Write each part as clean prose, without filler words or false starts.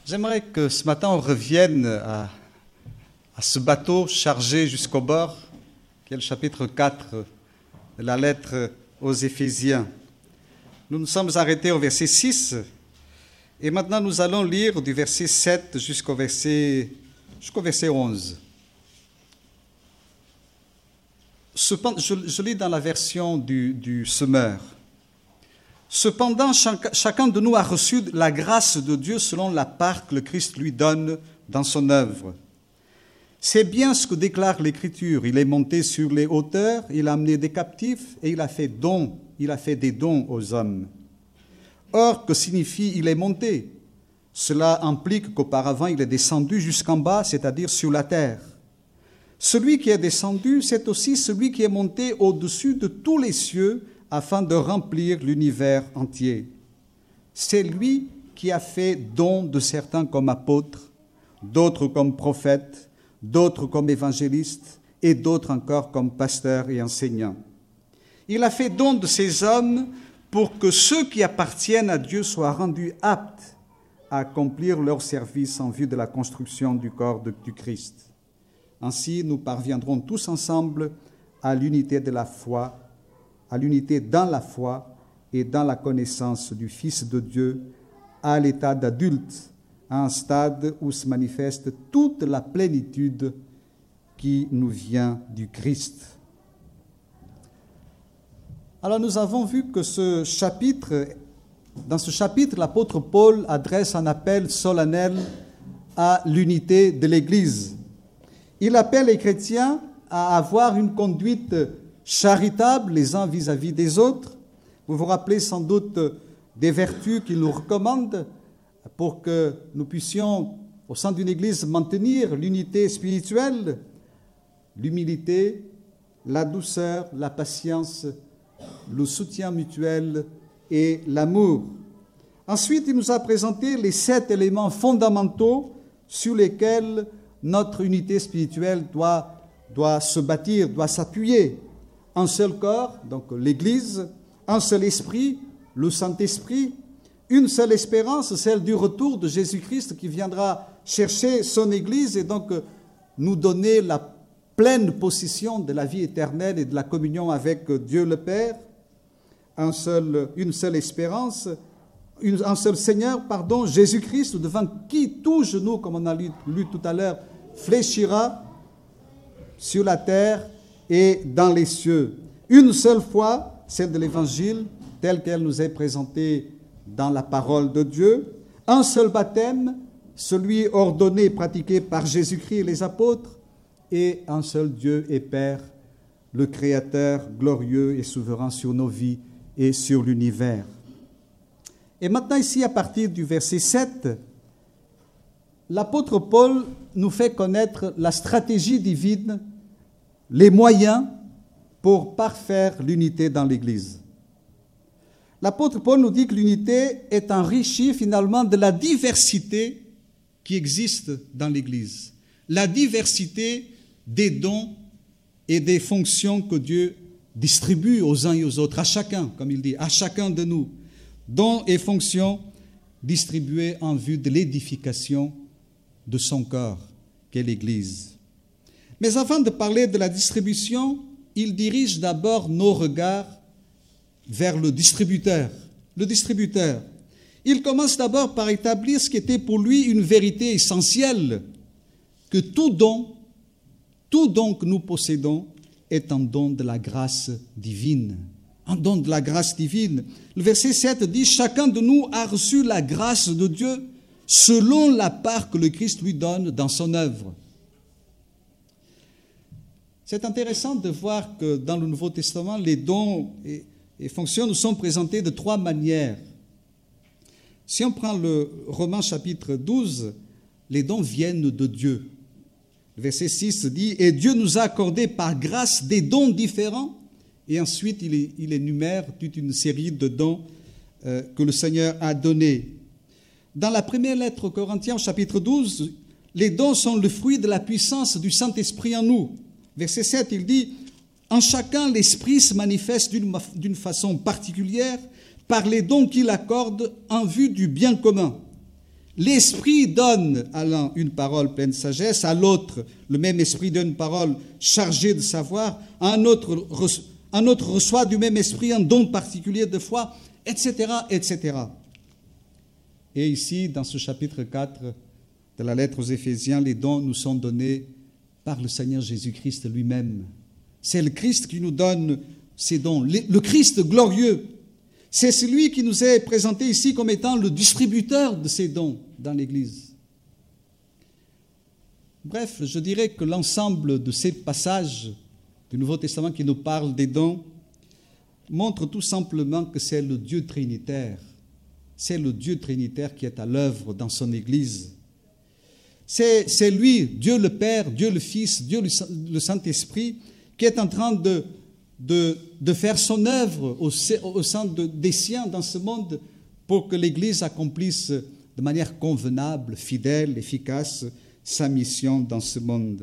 J'aimerais que ce matin on revienne à ce bateau chargé jusqu'au bord, qui est le chapitre 4 de la lettre aux Éphésiens. Nous nous sommes arrêtés au verset 6 et maintenant nous allons lire du verset 7 jusqu'au verset 11. Je lis dans la version du Semeur. Cependant, chacun de nous a reçu la grâce de Dieu selon la part que le Christ lui donne dans son œuvre. C'est bien ce que déclare l'Écriture. Il est monté sur les hauteurs, il a amené des captifs et il a fait des dons aux hommes. Or, que signifie il est monté? Cela implique qu'auparavant il est descendu jusqu'en bas, c'est-à-dire sur la terre. Celui qui est descendu, c'est aussi celui qui est monté au-dessus de tous les cieux afin de remplir l'univers entier. C'est lui qui a fait don de certains comme apôtres, d'autres comme prophètes, d'autres comme évangélistes et d'autres encore comme pasteurs et enseignants. Il a fait don de ces hommes pour que ceux qui appartiennent à Dieu soient rendus aptes à accomplir leur service en vue de la construction du corps du Christ. Ainsi, nous parviendrons tous ensemble à l'unité de la foi, à l'unité dans la foi et dans la connaissance du Fils de Dieu, à l'état d'adulte, à un stade où se manifeste toute la plénitude qui nous vient du Christ. Alors nous avons vu que dans ce chapitre, l'apôtre Paul adresse un appel solennel à l'unité de l'Église. Il appelle les chrétiens à avoir une conduite charitable les uns vis-à-vis des autres. Vous vous rappelez sans doute des vertus qu'il nous recommande pour que nous puissions, au sein d'une Église, maintenir l'unité spirituelle, l'humilité, la douceur, la patience, le soutien mutuel et l'amour. Ensuite, il nous a présenté les 7 éléments fondamentaux sur lesquels notre unité spirituelle doit se bâtir, doit s'appuyer. Un seul corps, donc l'Église, un seul esprit, le Saint-Esprit, une seule espérance, celle du retour de Jésus-Christ qui viendra chercher son Église et donc nous donner la pleine possession de la vie éternelle et de la communion avec Dieu le Père. Une seule espérance, un seul Seigneur, Jésus-Christ, devant qui tout genou, comme on a lu tout à l'heure, fléchira sur la terre et dans les cieux. Une seule foi, celle de l'Évangile, telle qu'elle nous est présentée dans la parole de Dieu. Un seul baptême, celui ordonné et pratiqué par Jésus-Christ et les apôtres. Et un seul Dieu et Père, le Créateur glorieux et souverain sur nos vies et sur l'univers. Et maintenant ici, à partir du verset 7, l'apôtre Paul nous fait connaître la stratégie divine, les moyens pour parfaire l'unité dans l'Église. L'apôtre Paul nous dit que l'unité est enrichie finalement de la diversité qui existe dans l'Église. La diversité des dons et des fonctions que Dieu distribue aux uns et aux autres, à chacun, comme il dit, à chacun de nous. Dons et fonctions distribués en vue de l'édification de son corps, qu'est l'Église. Mais avant de parler de la distribution, il dirige d'abord nos regards vers le distributeur. Le distributeur. Il commence d'abord par établir ce qui était pour lui une vérité essentielle, que tout don que nous possédons est un don de la grâce divine. Un don de la grâce divine. Le verset 7 dit « Chacun de nous a reçu la grâce de Dieu selon la part que le Christ lui donne dans son œuvre. » C'est intéressant de voir que dans le Nouveau Testament, les dons et fonctions nous sont présentés de 3 manières. Si on prend le Romains chapitre 12, les dons viennent de Dieu. Le verset 6 dit « Et Dieu nous a accordé par grâce des dons différents. » Et ensuite, il énumère toute une série de dons que le Seigneur a donnés. Dans la première lettre aux Corinthiens, chapitre 12, les dons sont le fruit de la puissance du Saint-Esprit en nous. Verset 7, il dit « En chacun, l'Esprit se manifeste d'une façon particulière par les dons qu'il accorde en vue du bien commun. L'Esprit donne à l'un une parole pleine de sagesse, à l'autre, le même Esprit donne une parole chargée de savoir, à un autre reçoit du même Esprit un don particulier de foi, etc., etc. Et ici, dans ce chapitre 4 de la lettre aux Éphésiens, les dons nous sont donnés par le Seigneur Jésus-Christ lui-même. C'est le Christ qui nous donne ces dons, le Christ glorieux. C'est celui qui nous est présenté ici comme étant le distributeur de ces dons dans l'Église. Bref, je dirais que l'ensemble de ces passages du Nouveau Testament qui nous parlent des dons montre tout simplement que c'est le Dieu trinitaire. C'est le Dieu trinitaire qui est à l'œuvre dans son Église. C'est lui, Dieu le Père, Dieu le Fils, Dieu le Saint-Esprit, qui est en train de faire son œuvre au sein des siens dans ce monde pour que l'Église accomplisse de manière convenable, fidèle, efficace sa mission dans ce monde.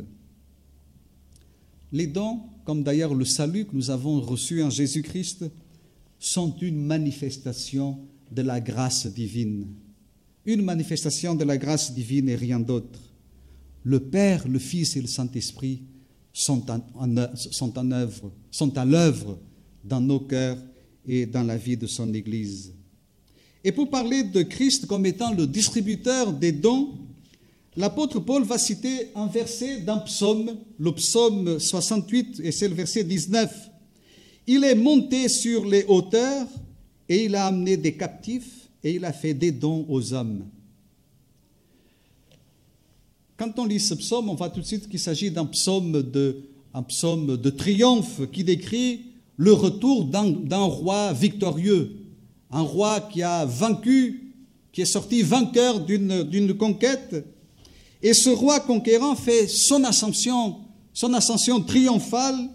Les dons, comme d'ailleurs le salut que nous avons reçu en Jésus-Christ, sont une manifestation de la grâce divine. Une manifestation de la grâce divine et rien d'autre. Le Père, le Fils et le Saint-Esprit sont à l'œuvre dans nos cœurs et dans la vie de son Église. Et pour parler de Christ comme étant le distributeur des dons, l'apôtre Paul va citer un verset d'un psaume, le psaume 68, et c'est le verset 19. « Il est monté sur les hauteurs et il a amené des captifs et il a fait des dons aux hommes. » Quand on lit ce psaume, on voit tout de suite qu'il s'agit d'un psaume de triomphe qui décrit le retour d'un roi victorieux, un roi qui a vaincu, qui est sorti vainqueur d'une conquête. Et ce roi conquérant fait son ascension triomphale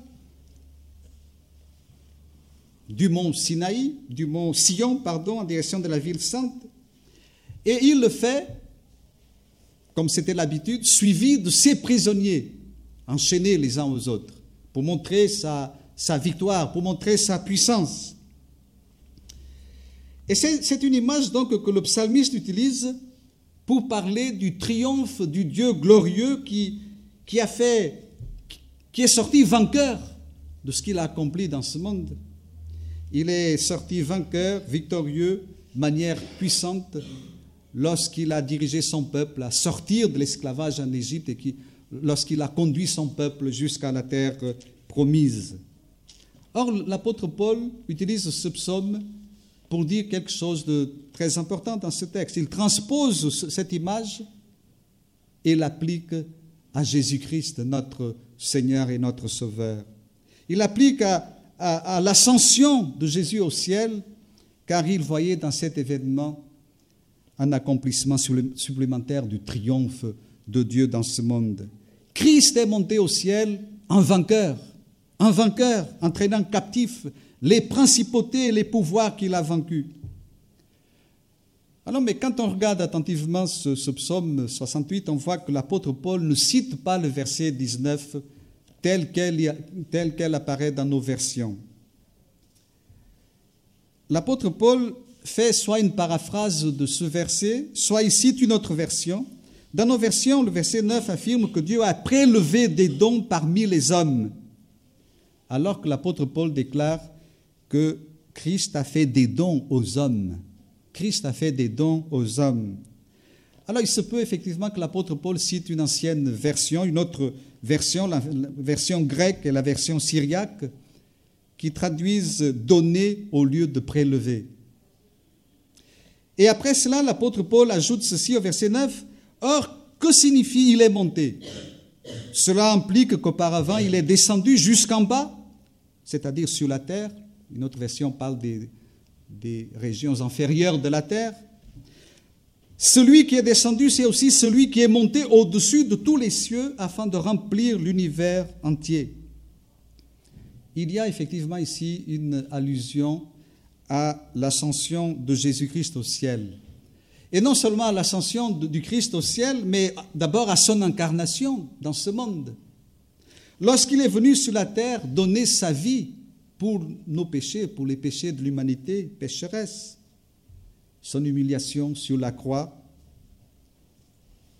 du mont Sinaï, du mont Sion, en direction de la ville sainte. Et il le fait, comme c'était l'habitude, suivi de ses prisonniers, enchaînés les uns aux autres, pour montrer sa victoire, pour montrer sa puissance. Et c'est une image donc que le psalmiste utilise pour parler du triomphe du Dieu glorieux qui est sorti vainqueur de ce qu'il a accompli dans ce monde. Il est sorti vainqueur, victorieux, de manière puissante, lorsqu'il a dirigé son peuple à sortir de l'esclavage en Égypte et lorsqu'il a conduit son peuple jusqu'à la terre promise. Or, l'apôtre Paul utilise ce psaume pour dire quelque chose de très important dans ce texte. Il transpose cette image et l'applique à Jésus-Christ, notre Seigneur et notre Sauveur. Il l'applique à l'ascension de Jésus au ciel, car il voyait dans cet événement un accomplissement supplémentaire du triomphe de Dieu dans ce monde. Christ est monté au ciel en vainqueur, entraînant captifs les principautés et les pouvoirs qu'il a vaincus. Alors, mais quand on regarde attentivement ce psaume 68, on voit que l'apôtre Paul ne cite pas le verset 19 tel qu'elle apparaît dans nos versions. L'apôtre Paul fait soit une paraphrase de ce verset, soit il cite une autre version. Dans nos versions, le verset 9 affirme que Dieu a prélevé des dons parmi les hommes, alors que l'apôtre Paul déclare que Christ a fait des dons aux hommes. Christ a fait des dons aux hommes. Alors il se peut effectivement que l'apôtre Paul cite une ancienne version, une autre version, la version grecque et la version syriaque, qui traduisent « donner » au lieu de « prélever ». Et après cela, l'apôtre Paul ajoute ceci au verset 9, « Or, que signifie « il est monté » ? Cela implique qu'auparavant, il est descendu jusqu'en bas, c'est-à-dire sur la terre. Une autre version parle des régions inférieures de la terre. Celui qui est descendu, c'est aussi celui qui est monté au-dessus de tous les cieux afin de remplir l'univers entier. Il y a effectivement ici une allusion à l'ascension de Jésus-Christ au ciel. Et non seulement à l'ascension du Christ au ciel, mais d'abord à son incarnation dans ce monde. Lorsqu'il est venu sur la terre donner sa vie pour nos péchés, pour les péchés de l'humanité pécheresse, son humiliation sur la croix,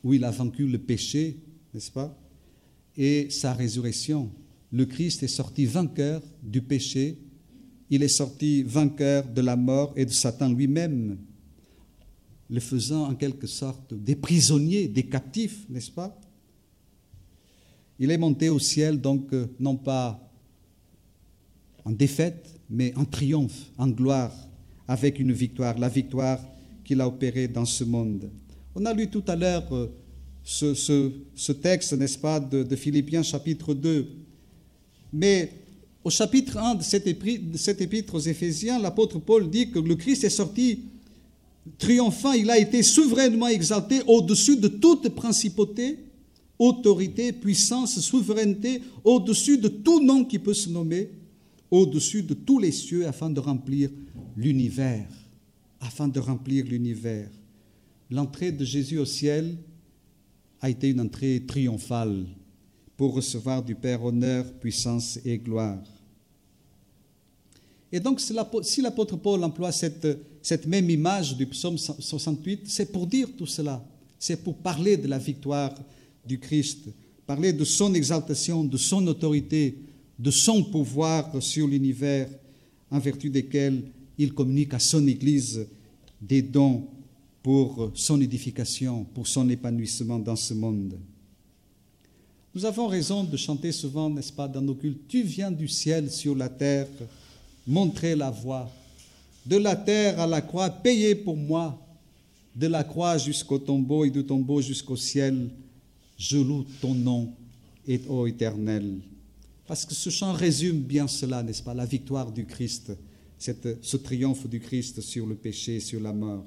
où il a vaincu le péché, n'est-ce pas, et sa résurrection. Le Christ est sorti vainqueur du péché, il est sorti vainqueur de la mort et de Satan lui-même, le faisant en quelque sorte des prisonniers, des captifs, n'est-ce pas? Il est monté au ciel, donc non pas en défaite, mais en triomphe, en gloire, avec une victoire, la victoire qu'il a opérée dans ce monde. On a lu tout à l'heure ce texte, n'est-ce pas, de Philippiens chapitre 2. Mais au chapitre 1 de cette épître aux Éphésiens, l'apôtre Paul dit que le Christ est sorti triomphant, il a été souverainement exalté au-dessus de toute principauté, autorité, puissance, souveraineté, au-dessus de tout nom qui peut se nommer, au-dessus de tous les cieux, afin de remplir l'univers. Afin de remplir l'univers. L'entrée de Jésus au ciel a été une entrée triomphale pour recevoir du Père honneur, puissance et gloire. Et donc, si l'apôtre Paul emploie cette même image du psaume 68, c'est pour dire tout cela. C'est pour parler de la victoire du Christ, parler de son exaltation, de son autorité, de son pouvoir sur l'univers, en vertu desquels il communique à son Église des dons pour son édification, pour son épanouissement dans ce monde. Nous avons raison de chanter souvent, n'est-ce pas, dans nos cultes, « Tu viens du ciel sur la terre, montrer la voie, de la terre à la croix, payer pour moi, de la croix jusqu'au tombeau et du tombeau jusqu'au ciel, je loue ton nom, ô Éternel. » Parce que ce chant résume bien cela, n'est-ce pas, la victoire du Christ, ce triomphe du Christ sur le péché, sur la mort.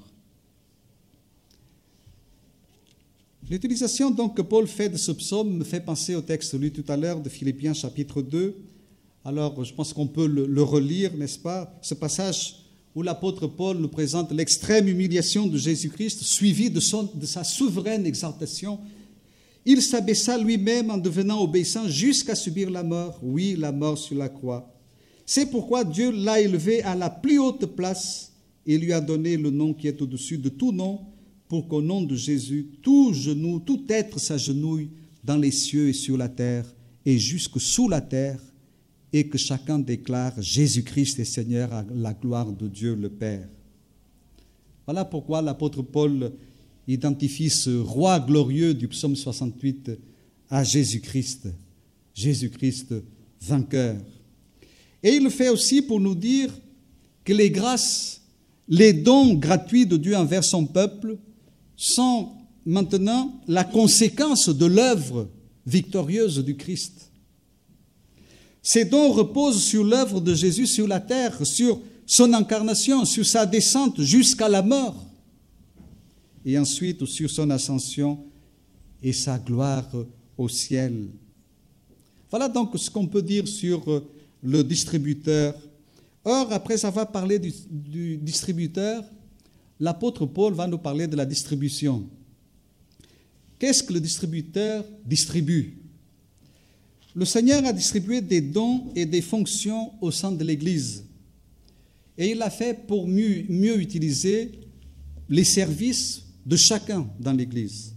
L'utilisation donc que Paul fait de ce psaume me fait penser au texte lu tout à l'heure de Philippiens chapitre 2. Alors je pense qu'on peut le relire, n'est-ce pas, ce passage où l'apôtre Paul nous présente l'extrême humiliation de Jésus-Christ, suivie de sa souveraine exaltation. Il s'abaissa lui-même en devenant obéissant jusqu'à subir la mort, oui, la mort sur la croix. C'est pourquoi Dieu l'a élevé à la plus haute place et lui a donné le nom qui est au-dessus de tout nom, pour qu'au nom de Jésus, tout genou, tout être s'agenouille dans les cieux et sur la terre et jusque sous la terre, et que chacun déclare Jésus-Christ est Seigneur à la gloire de Dieu le Père. Voilà pourquoi l'apôtre Paul identifie ce roi glorieux du psaume 68 à Jésus-Christ, Jésus-Christ vainqueur. Et il le fait aussi pour nous dire que les grâces, les dons gratuits de Dieu envers son peuple sont maintenant la conséquence de l'œuvre victorieuse du Christ. Ces dons reposent sur l'œuvre de Jésus sur la terre, sur son incarnation, sur sa descente jusqu'à la mort, et ensuite sur son ascension et sa gloire au ciel. Voilà donc ce qu'on peut dire sur le distributeur. Or, après avoir parlé du distributeur, l'apôtre Paul va nous parler de la distribution. Qu'est-ce que le distributeur distribue? Le Seigneur a distribué des dons et des fonctions au sein de l'Église. Et il l'a fait pour mieux utiliser les services de chacun dans l'Église.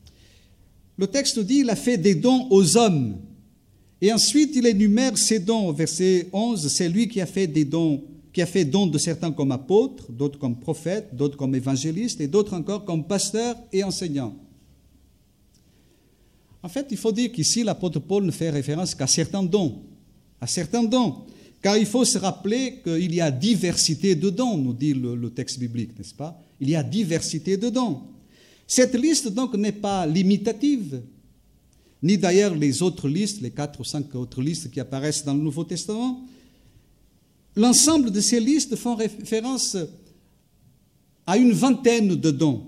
Le texte dit qu'il a fait des dons aux hommes. Et ensuite, il énumère ces dons. Au verset 11, c'est lui qui a fait des dons, qui a fait don de certains comme apôtres, d'autres comme prophètes, d'autres comme évangélistes et d'autres encore comme pasteurs et enseignants. En fait, il faut dire qu'ici, l'apôtre Paul ne fait référence qu'à certains dons, car il faut se rappeler qu'il y a diversité de dons, nous dit le texte biblique, n'est-ce pas? Il y a diversité de dons. Cette liste donc n'est pas limitative, ni d'ailleurs les autres listes, les 4 ou 5 autres listes qui apparaissent dans le Nouveau Testament. L'ensemble de ces listes font référence à une vingtaine de dons,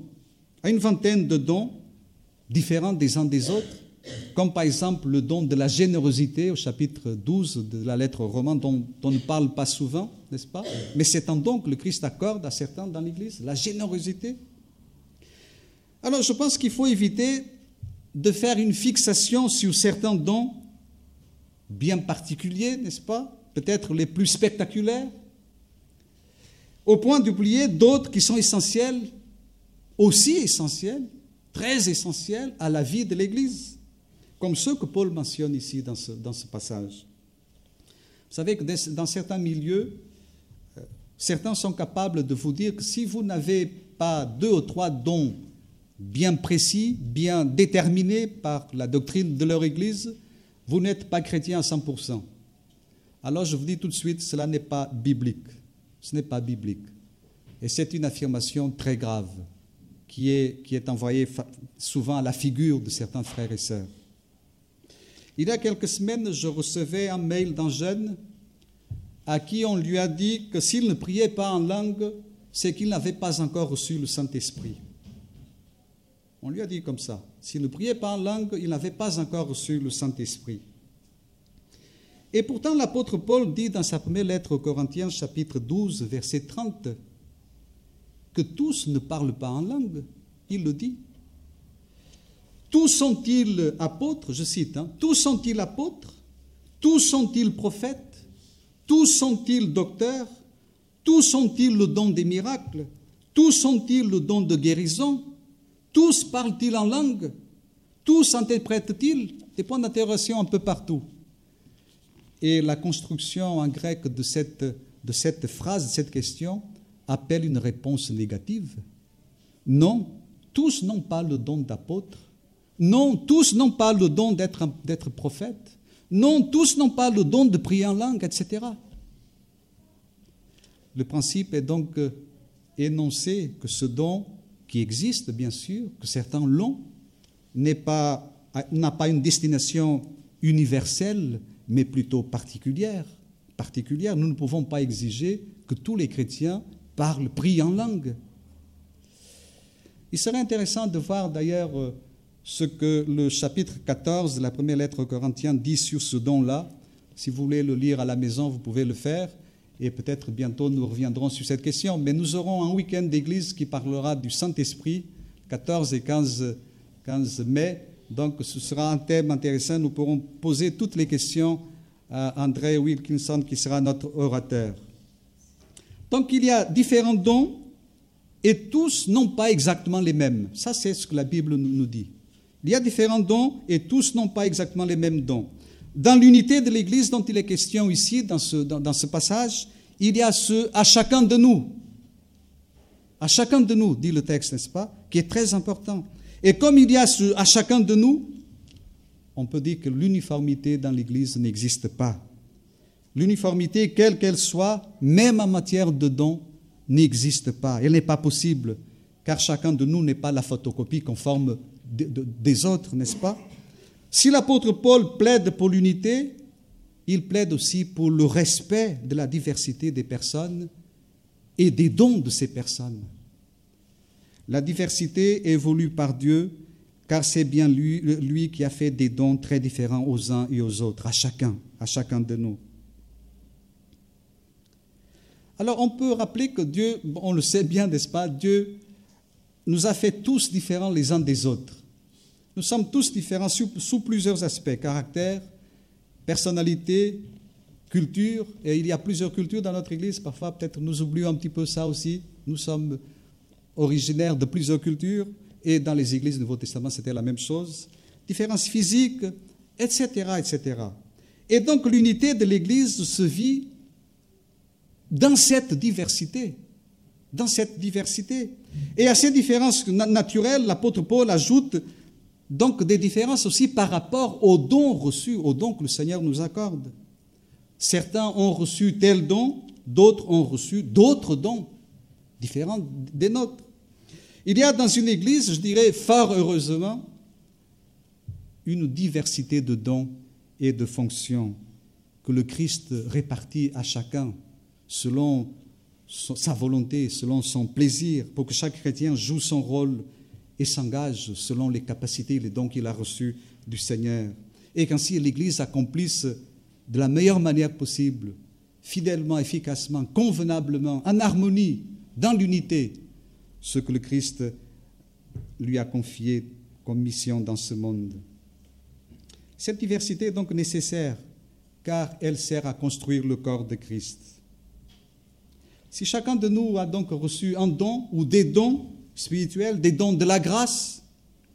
différents des uns des autres, comme par exemple le don de la générosité au chapitre 12 de la lettre aux Romains, dont on ne parle pas souvent, n'est-ce pas? Mais c'est un don que le Christ accorde à certains dans l'Église, la générosité. Alors je pense qu'il faut éviter de faire une fixation sur certains dons bien particuliers, n'est-ce pas? Peut-être les plus spectaculaires, au point d'oublier d'autres qui sont essentiels, aussi essentiels, très essentiels à la vie de l'Église, comme ceux que Paul mentionne ici dans ce passage. Vous savez que dans certains milieux, certains sont capables de vous dire que si vous n'avez pas 2 ou 3 dons bien précis, bien déterminés par la doctrine de leur Église, vous n'êtes pas chrétien à 100%. Alors je vous dis tout de suite, cela n'est pas biblique. Ce n'est pas biblique. Et c'est une affirmation très grave qui est envoyée souvent à la figure de certains frères et sœurs. Il y a quelques semaines, je recevais un mail d'un jeune à qui on lui a dit que s'il ne priait pas en langue, c'est qu'il n'avait pas encore reçu le Saint-Esprit. On lui a dit comme ça. S'il ne priait pas en langue, il n'avait pas encore reçu le Saint-Esprit. Et pourtant, l'apôtre Paul dit dans sa première lettre aux Corinthiens, chapitre 12, verset 30, que tous ne parlent pas en langue. Il le dit. Tous sont-ils apôtres, je cite, tous sont-ils apôtres, tous sont-ils prophètes, tous sont-ils docteurs, tous ont-ils le don des miracles, tous ont-ils le don de guérison, tous parlent-ils en langue, tous interprètent-ils? Des points d'interrogation un peu partout. Et la construction en grec de cette phrase, de cette question, appelle une réponse négative. Non, tous n'ont pas le don d'apôtre. Non, tous n'ont pas le don d'être prophète. Non, tous n'ont pas le don de prier en langue, etc. Le principe est donc énoncé que ce don qui existe, bien sûr, que certains l'ont, n'a pas une destination universelle, mais plutôt particulière. Nous ne pouvons pas exiger que tous les chrétiens prient en langue. Il serait intéressant de voir d'ailleurs ce que le chapitre 14 de la première lettre aux Corinthiens dit sur ce don-là. Si vous voulez le lire à la maison, vous pouvez le faire. Et peut-être bientôt nous reviendrons sur cette question. Mais nous aurons un week-end d'église qui parlera du Saint-Esprit, 14 et 15 mai. Donc ce sera un thème intéressant. Nous pourrons poser toutes les questions à André Wilkinson qui sera notre orateur. Donc il y a différents dons et tous n'ont pas exactement les mêmes. Ça, c'est ce que la Bible nous dit. Il y a différents dons et tous n'ont pas exactement les mêmes dons. Dans l'unité de l'Église dont il est question ici, dans ce passage, il y a à chacun de nous. À chacun de nous, dit le texte, n'est-ce pas, qui est très important. Et comme il y a à chacun de nous, on peut dire que l'uniformité dans l'Église n'existe pas. L'uniformité, quelle qu'elle soit, même en matière de dons, n'existe pas. Elle n'est pas possible, car chacun de nous n'est pas la photocopie conforme des autres, n'est-ce pas? Si l'apôtre Paul plaide pour l'unité, il plaide aussi pour le respect de la diversité des personnes et des dons de ces personnes. La diversité est voulue par Dieu, car c'est bien lui qui a fait des dons très différents aux uns et aux autres, à chacun de nous. Alors on peut rappeler que Dieu, on le sait bien, n'est-ce pas, Dieu nous a fait tous différents les uns des autres. Nous sommes tous différents sous plusieurs aspects, caractère, personnalité, culture, et il y a plusieurs cultures dans notre Église, parfois peut-être nous oublions un petit peu ça aussi, nous sommes originaires de plusieurs cultures, et dans les églises du Nouveau Testament c'était la même chose, différences physiques, etc., etc. Et donc l'unité de l'Église se vit dans cette diversité. Et à ces différences naturelles, l'apôtre Paul ajoute donc des différences aussi par rapport aux dons reçus, aux dons que le Seigneur nous accorde. Certains ont reçu tel don, d'autres ont reçu d'autres dons, différents des nôtres. Il y a dans une église, je dirais fort heureusement, une diversité de dons et de fonctions que le Christ répartit à chacun selon sa volonté, selon son plaisir, pour que chaque chrétien joue son rôle et s'engage selon les capacités et les dons qu'il a reçus du Seigneur. Et qu'ainsi l'Église accomplisse de la meilleure manière possible, fidèlement, efficacement, convenablement, en harmonie, dans l'unité, ce que le Christ lui a confié comme mission dans ce monde. Cette diversité est donc nécessaire, car elle sert à construire le corps de Christ. Si chacun de nous a donc reçu un don ou des dons spirituels, des dons de la grâce,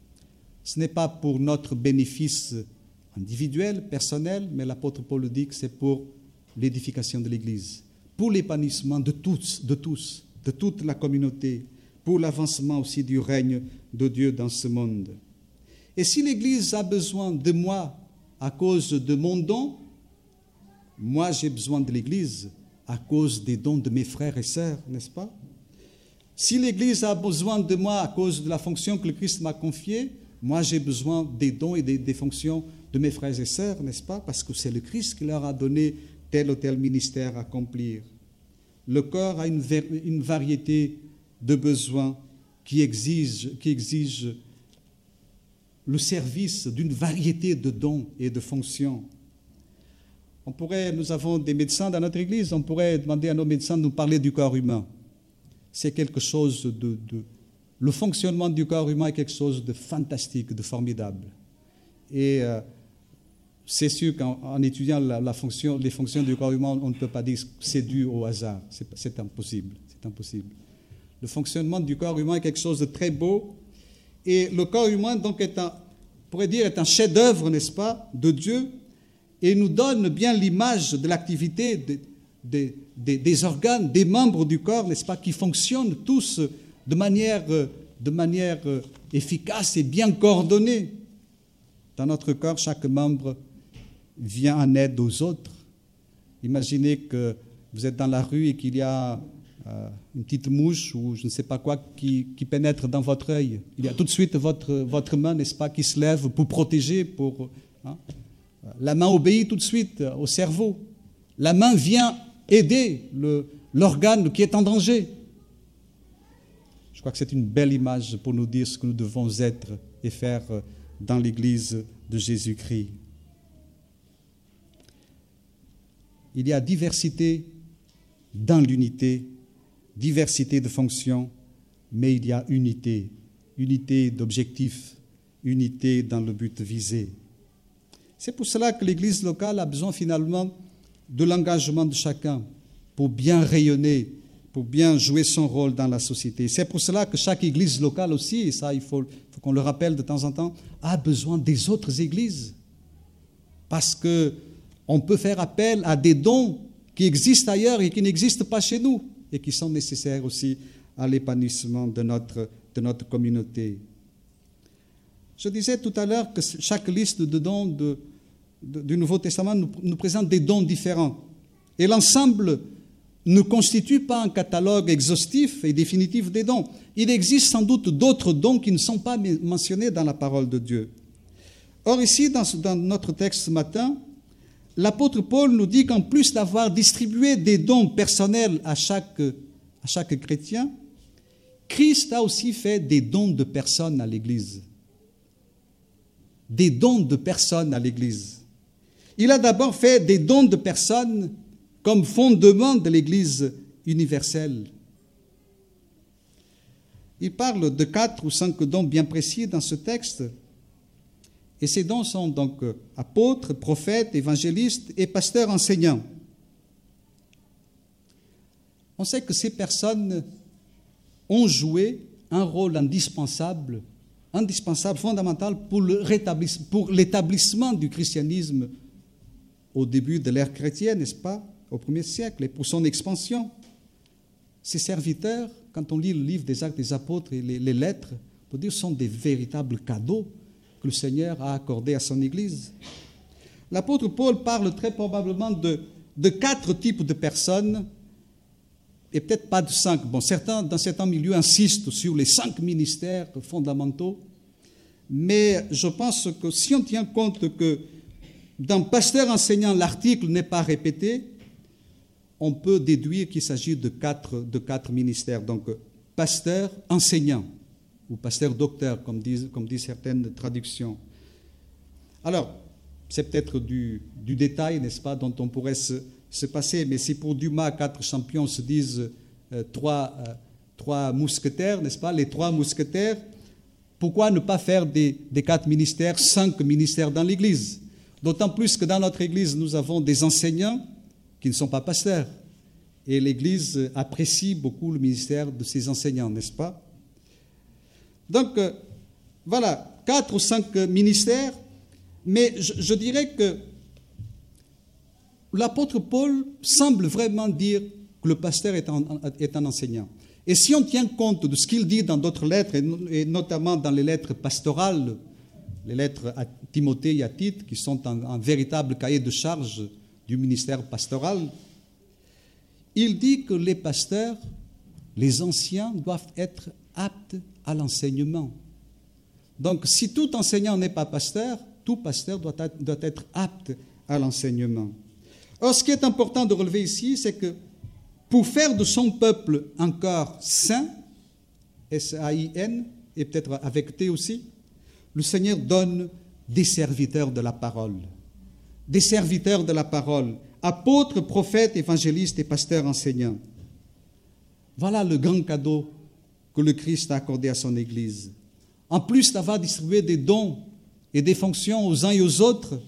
Ce n'est pas pour notre bénéfice individuel, personnel, mais l'apôtre Paul dit que c'est pour l'édification de l'Église, pour l'épanouissement de tous, de toute la communauté, pour l'avancement aussi du règne de Dieu dans ce monde. Et si l'Église a besoin de moi à cause de mon don, moi j'ai besoin de l'Église à cause des dons de mes frères et sœurs, n'est-ce pas? Si l'Église a besoin de moi à cause de la fonction que le Christ m'a confiée, moi j'ai besoin des dons et des fonctions de mes frères et sœurs, n'est-ce pas? Parce que c'est le Christ qui leur a donné tel ou tel ministère à accomplir. Le corps a une variété de besoins qui exigent le service d'une variété de dons et de fonctions. Nous avons des médecins dans notre Église, on pourrait demander à nos médecins de nous parler du corps humain. C'est quelque chose le fonctionnement du corps humain est quelque chose de fantastique, de formidable. Et c'est sûr qu'en étudiant les fonctions du corps humain, on ne peut pas dire que c'est dû au hasard. C'est impossible. C'est impossible. Le fonctionnement du corps humain est quelque chose de très beau. Et le corps humain, donc, est un chef-d'œuvre, n'est-ce pas, de Dieu, et nous donne bien l'image de l'activité des organes, des membres du corps, n'est-ce pas, qui fonctionnent tous de manière efficace et bien coordonnée. Dans notre corps, chaque membre vient en aide aux autres. Imaginez que vous êtes dans la rue et qu'il y a une petite mouche ou je ne sais pas quoi qui pénètre dans votre œil. Il y a tout de suite votre main, n'est-ce pas, qui se lève pour protéger. La main obéit tout de suite au cerveau. La main vient aider l'organe qui est en danger. Je crois que c'est une belle image pour nous dire ce que nous devons être et faire dans l'Église de Jésus-Christ. Il y a diversité dans l'unité, diversité de fonctions, mais il y a unité d'objectifs, unité dans le but visé. C'est pour cela que l'Église locale a besoin finalement de l'engagement de chacun pour bien rayonner, pour bien jouer son rôle dans la société. C'est pour cela que chaque Église locale aussi, et ça il faut qu'on le rappelle de temps en temps, a besoin des autres églises. Parce qu'on peut faire appel à des dons qui existent ailleurs et qui n'existent pas chez nous et qui sont nécessaires aussi à l'épanouissement de notre communauté. Je disais tout à l'heure que chaque liste de dons du Nouveau Testament nous présente des dons différents. Et l'ensemble ne constitue pas un catalogue exhaustif et définitif des dons. Il existe sans doute d'autres dons qui ne sont pas mentionnés dans la parole de Dieu. Or ici, dans notre texte ce matin, l'apôtre Paul nous dit qu'en plus d'avoir distribué des dons personnels à chaque chrétien, Christ a aussi fait des dons de personnes à l'Église. Des dons de personnes à l'Église. Il a d'abord fait des dons de personnes comme fondement de l'Église universelle. Il parle de 4 ou 5 dons bien précis dans ce texte. Et ces dons sont donc apôtres, prophètes, évangélistes et pasteurs enseignants. On sait que ces personnes ont joué un rôle indispensable, fondamental pour l'établissement du christianisme au début de l'ère chrétienne, n'est-ce pas, au 1er siècle, et pour son expansion. Ces serviteurs, quand on lit le livre des Actes des Apôtres et les lettres, on peut dire que ce sont des véritables cadeaux que le Seigneur a accordés à son Église. L'apôtre Paul parle très probablement de 4 types de personnes, et peut-être pas de 5. Bon, dans certains milieux insistent sur les 5 ministères fondamentaux, mais je pense que si on tient compte que dans pasteur enseignant, l'article n'est pas répété, on peut déduire qu'il s'agit de 4 ministères. Donc, pasteur enseignant, ou pasteur docteur, comme disent certaines traductions. Alors, c'est peut-être du détail, n'est-ce pas, dont on pourrait se passer, mais si pour Dumas, 4 champions se disent 3 mousquetaires, n'est-ce pas, les 3 mousquetaires, pourquoi ne pas faire des 4 ministères, 5 ministères dans l'Église? D'autant plus que dans notre Église, nous avons des enseignants qui ne sont pas pasteurs. Et l'Église apprécie beaucoup le ministère de ces enseignants, n'est-ce pas? Donc, voilà, 4 ou 5 ministères, mais je dirais que l'apôtre Paul semble vraiment dire que le pasteur est un enseignant. Et si on tient compte de ce qu'il dit dans d'autres lettres, et notamment dans les lettres pastorales, les lettres à Timothée et à Tite, qui sont un véritable cahier de charge du ministère pastoral, il dit que les pasteurs, les anciens, doivent être aptes à l'enseignement. Donc, si tout enseignant n'est pas pasteur, tout pasteur doit être apte à l'enseignement. Or, ce qui est important de relever ici, c'est que pour faire de son peuple un corps saint, S-A-I-N, et peut-être avec T aussi, le Seigneur donne des serviteurs de la parole. Des serviteurs de la parole, apôtres, prophètes, évangélistes et pasteurs enseignants. Voilà le grand cadeau que le Christ a accordé à son Église. En plus d'avoir distribué des dons et des fonctions aux uns et aux autres,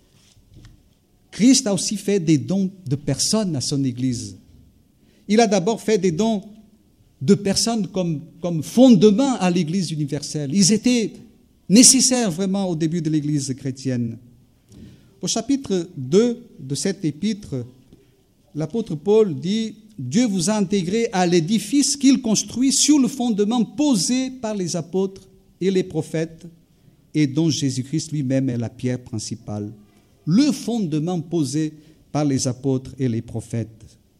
Christ a aussi fait des dons de personnes à son Église. Il a d'abord fait des dons de personnes comme fondement à l'Église universelle. Ils étaient nécessaires vraiment au début de l'Église chrétienne. Au chapitre 2 de cet épître, l'apôtre Paul dit « Dieu vous a intégré à l'édifice qu'il construit sur le fondement posé par les apôtres et les prophètes et dont Jésus-Christ lui-même est la pierre principale. » Le fondement posé par les apôtres et les prophètes.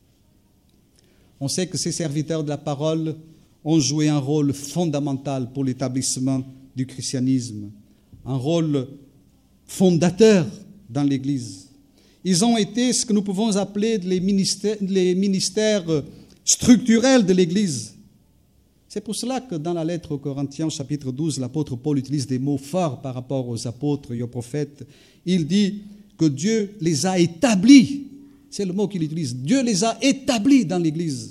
On sait que ces serviteurs de la parole ont joué un rôle fondamental pour l'établissement du christianisme, un rôle fondateur dans l'Église. Ils ont été ce que nous pouvons appeler les ministères structurels de l'Église. C'est pour cela que dans la lettre aux Corinthiens, chapitre 12, l'apôtre Paul utilise des mots forts par rapport aux apôtres et aux prophètes. Il dit que Dieu les a établis. C'est le mot qu'il utilise. Dieu les a établis dans l'Église.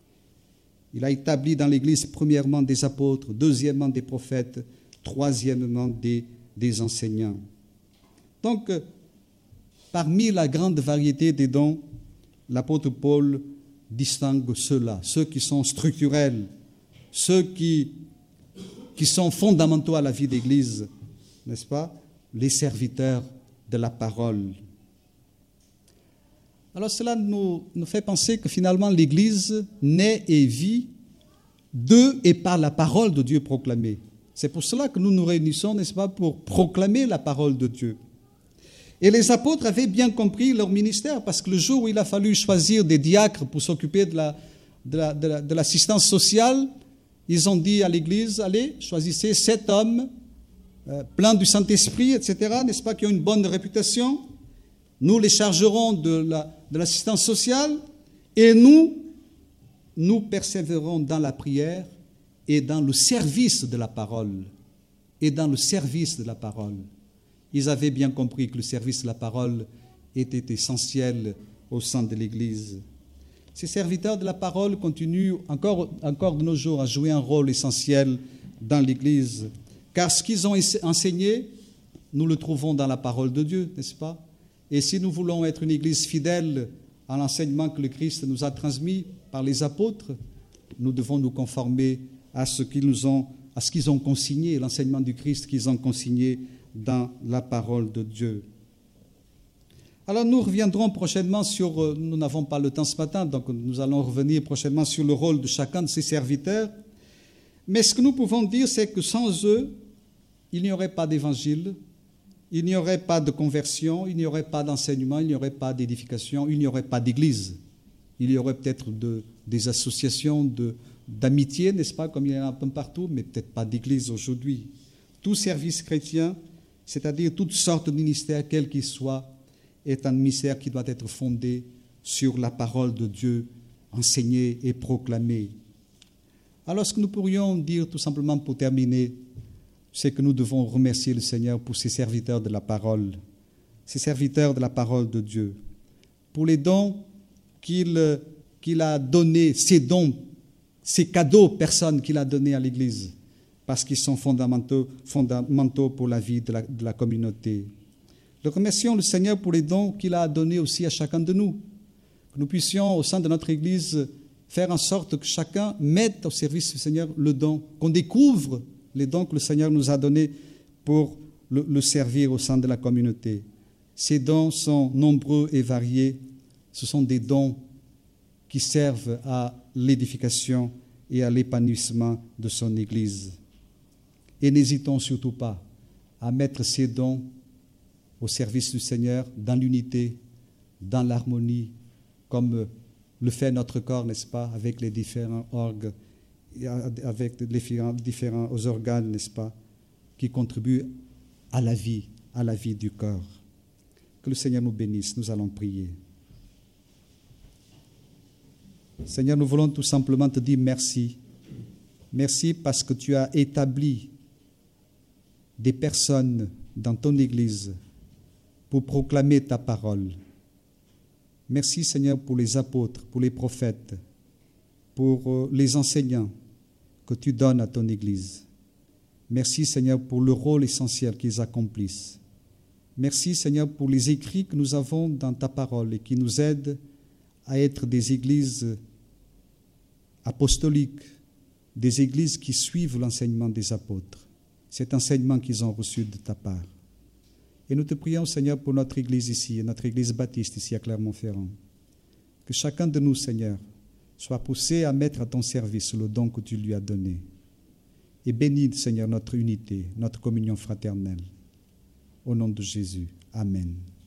Il a établi dans l'Église premièrement des apôtres, deuxièmement des prophètes, troisièmement des enseignants. Donc, parmi la grande variété des dons, l'apôtre Paul distingue ceux-là, ceux qui sont structurels, ceux qui sont fondamentaux à la vie d'Église, n'est-ce pas? Les serviteurs de la parole. Alors cela nous fait penser que finalement l'Église naît et vit de et par la parole de Dieu proclamée. C'est pour cela que nous nous réunissons, n'est-ce pas, pour proclamer la parole de Dieu. Et les apôtres avaient bien compris leur ministère, parce que le jour où il a fallu choisir des diacres pour s'occuper de l'assistance sociale, ils ont dit à l'Église, allez, choisissez 7 hommes pleins du Saint-Esprit, etc., n'est-ce pas, qui ont une bonne réputation. Nous les chargerons de l'assistance sociale et nous persévérons dans la prière et dans le service de la parole. Et dans le service de la parole. Ils avaient bien compris que le service de la parole était essentiel au sein de l'Église. Ces serviteurs de la parole continuent encore de nos jours à jouer un rôle essentiel dans l'Église. Car ce qu'ils ont enseigné, nous le trouvons dans la parole de Dieu, n'est-ce pas? Et si nous voulons être une Église fidèle à l'enseignement que le Christ nous a transmis par les apôtres, nous devons nous conformer à ce qu'ils ont consigné, l'enseignement du Christ qu'ils ont consigné dans la parole de Dieu. Alors nous reviendrons prochainement sur, nous n'avons pas le temps ce matin, donc nous allons revenir prochainement sur le rôle de chacun de ces serviteurs. Mais ce que nous pouvons dire, c'est que sans eux, il n'y aurait pas d'évangile, il n'y aurait pas de conversion, il n'y aurait pas d'enseignement, il n'y aurait pas d'édification, il n'y aurait pas d'église. Il y aurait peut-être des associations d'amitié, n'est-ce pas, comme il y en a un peu partout, mais peut-être pas d'église aujourd'hui. Tout service chrétien, c'est-à-dire toute sorte de ministère, quel qu'il soit, est un ministère qui doit être fondé sur la parole de Dieu, enseignée et proclamée. Alors ce que nous pourrions dire tout simplement pour terminer, c'est que nous devons remercier le Seigneur pour ces serviteurs de la parole, ces serviteurs de la parole de Dieu, pour les dons qu'il a donnés, ces dons, ces cadeaux aux personnes qu'il a donnés à l'Église, parce qu'ils sont fondamentaux pour la vie de la communauté. Nous remercions le Seigneur pour les dons qu'il a donnés aussi à chacun de nous, que nous puissions au sein de notre Église faire en sorte que chacun mette au service du Seigneur le don, qu'on découvre les dons que le Seigneur nous a donnés pour le servir au sein de la communauté. Ces dons sont nombreux et variés. Ce sont des dons qui servent à l'édification et à l'épanouissement de son Église. Et n'hésitons surtout pas à mettre ces dons au service du Seigneur dans l'unité, dans l'harmonie, comme le fait notre corps, n'est-ce pas, avec les différents organes, avec les différents organes, n'est-ce pas, qui contribuent à la vie du corps. Que le Seigneur nous bénisse, nous allons prier. Seigneur, nous voulons tout simplement te dire merci. Merci parce que tu as établi des personnes dans ton Église pour proclamer ta parole. Merci Seigneur pour les apôtres, pour les prophètes, pour les enseignants que tu donnes à ton Église. Merci Seigneur pour le rôle essentiel qu'ils accomplissent. Merci Seigneur pour les écrits que nous avons dans ta parole et qui nous aident à être des églises apostoliques, des églises qui suivent l'enseignement des apôtres, cet enseignement qu'ils ont reçu de ta part. Et nous te prions, Seigneur, pour notre Église ici, notre Église baptiste ici à Clermont-Ferrand. Que chacun de nous, Seigneur, soit poussé à mettre à ton service le don que tu lui as donné. Et bénis, Seigneur, notre unité, notre communion fraternelle. Au nom de Jésus. Amen.